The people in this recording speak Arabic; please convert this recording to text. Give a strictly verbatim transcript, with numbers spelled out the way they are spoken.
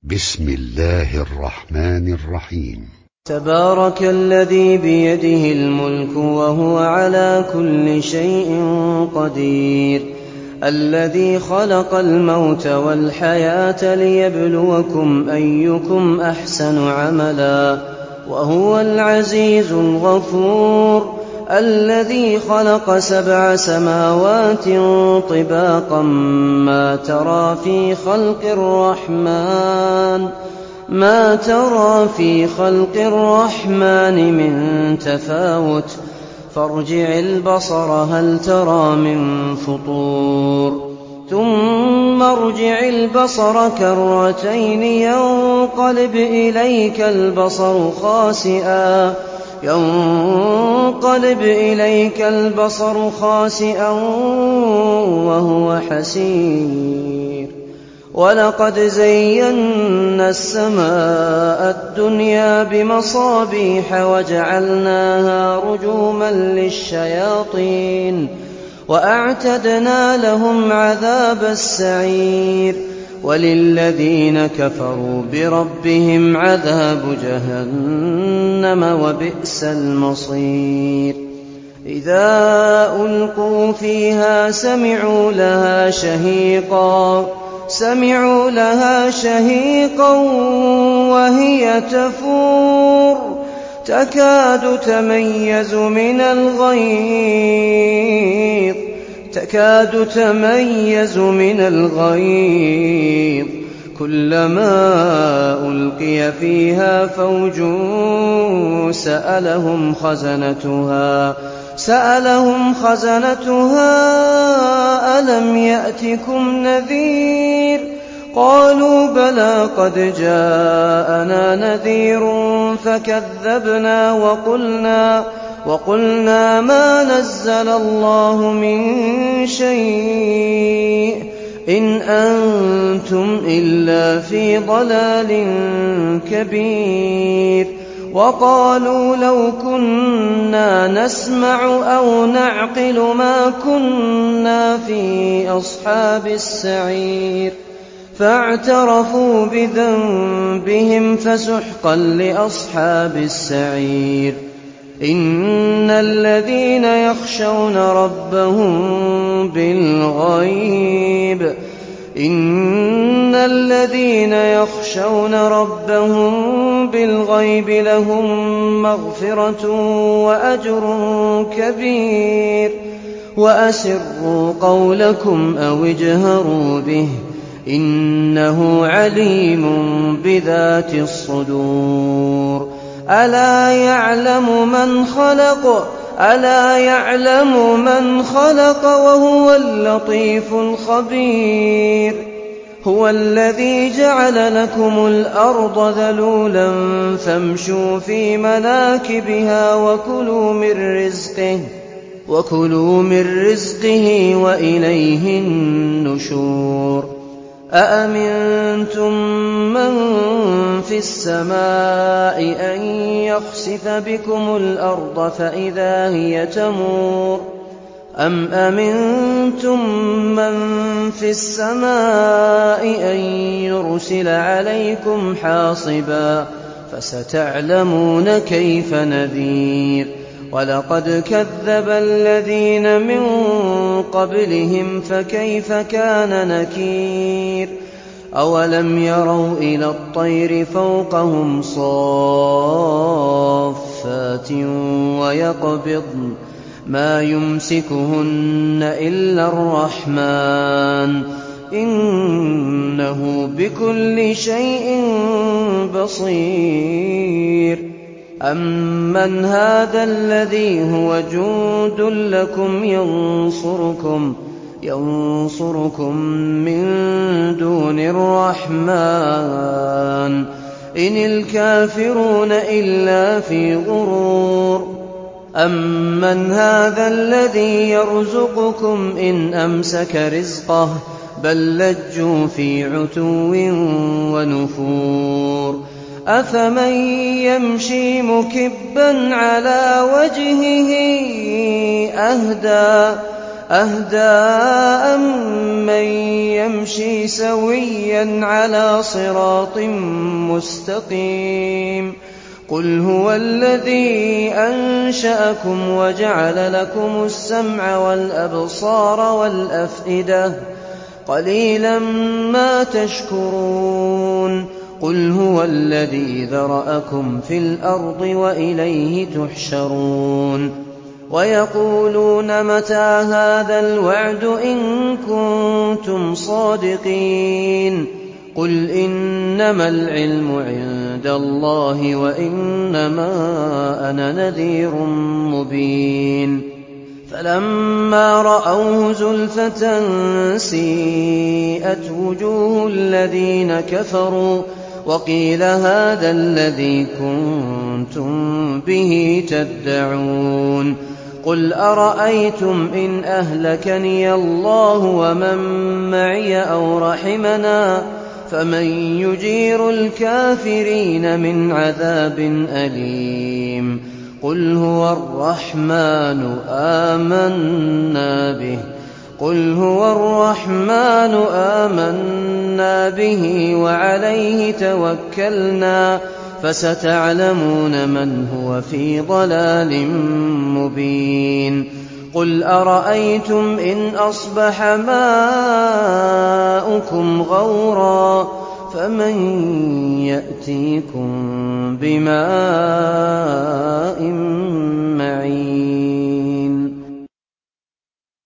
بسم الله الرحمن الرحيم. تبارك الذي بيده الملك وهو على كل شيء قدير، الذي خلق الموت والحياة ليبلوكم أيكم أحسن عملا، وهو العزيز الغفور، الذي خلق سبع سماوات طباقا ما ترى في خلق الرحمن ما ترى في خلق الرحمن من تفاوت، فارجع البصر هل ترى من فطور، ثم ارجع البصر كرتين ينقلب إليك البصر خاسئا ينقلب إليك البصر خاسئا وهو حسير. ولقد زينا السماء الدنيا بمصابيح وجعلناها رجوما للشياطين وأعتدنا لهم عذاب السعير. وللذين كفروا بربهم عذاب جهنم وبئس المصير. إذا ألقوا فيها سمعوا لها شهيقا سمعوا لها شهيقا وهي تفور تكاد تميز من الغيظ تكاد تميز من الغيظ كلما ألقي فيها فوج سألهم خزنتها سألهم خزنتها ألم يأتكم نذير؟ قالوا بلى قد جاءنا نذير فكذبنا وقلنا وقلنا ما نزل الله من شيء إن أنتم إلا في ضلال كبير. وقالوا لو كنا نسمع أو نعقل ما كنا في أصحاب السعير. فاعترفوا بذنبهم فسحقا لأصحاب السعير. إن الذين يخشون ربهم بالغيب إن الذين يخشون ربهم بالغيب لهم مغفرة وأجر كبير. وأسروا قولكم أو اجهروا به إنه عليم بذات الصدور. ألا يعلم من خلق ألا يعلم من خلق وهو اللطيف الخبير. هو الذي جعل لكم الأرض ذلولا فامشوا في مناكبها وكلوا من رزقه وكلوا من رزقه وإليه النشور. أأمنتم من في السماء أن يخسف بكم الأرض فإذا هي تمور أم أمنتم من في السماء أن يرسل عليكم حاصبا فستعلمون كيف نذير. ولقد كذب الذين من قبلهم فكيف كان نكير. أولم يروا إلى الطير فوقهم صافات ويقبضن ما يمسكهن إلا الرحمن إنه بكل شيء بصير. أمن هذا الذي هو جند لكم ينصركم ينصركم من دون الرحمن إن الكافرون إلا في غرور. أمن هذا الذي يرزقكم إن أمسك رزقه بل لجوا في عتو ونفور. أفمن يمشي مكبا على وجهه أهدى أهدى أمن يمشي سويا على صراط مستقيم قل هو الذي أنشأكم وجعل لكم السمع والأبصار والأفئدة قليلا ما تشكرون قل هو الذي ذرأكم في الأرض وإليه تحشرون ويقولون متى هذا الوعد إن كنتم صادقين قل إنما العلم عند الله وإنما أنا نذير مبين فلما رأوه زلفة سيئت وجوه الذين كفروا وقيل هذا الذي كنتم به تدعون قل أرأيتم إن أهلكني الله ومن معي أو رحمنا فمن يجير الكافرين من عذاب أليم قل هو الرحمن آمنا به قل هو الرحمن آمنا به وعليه توكلنا فستعلمون من هو في ضلال مبين قل أرأيتم إن أصبح ماؤكم غورا فمن يأتيكم بماء